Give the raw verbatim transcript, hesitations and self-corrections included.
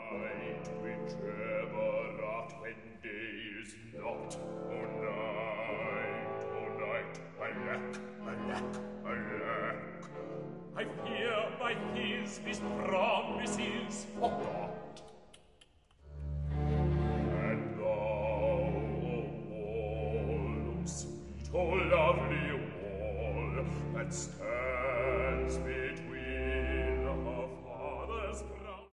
night, whichever art when day is not. O night, O night, alack, alack, alack. I fear by his his promises forgot. And thou, O wall, O sweet, O lovely wall, that stands me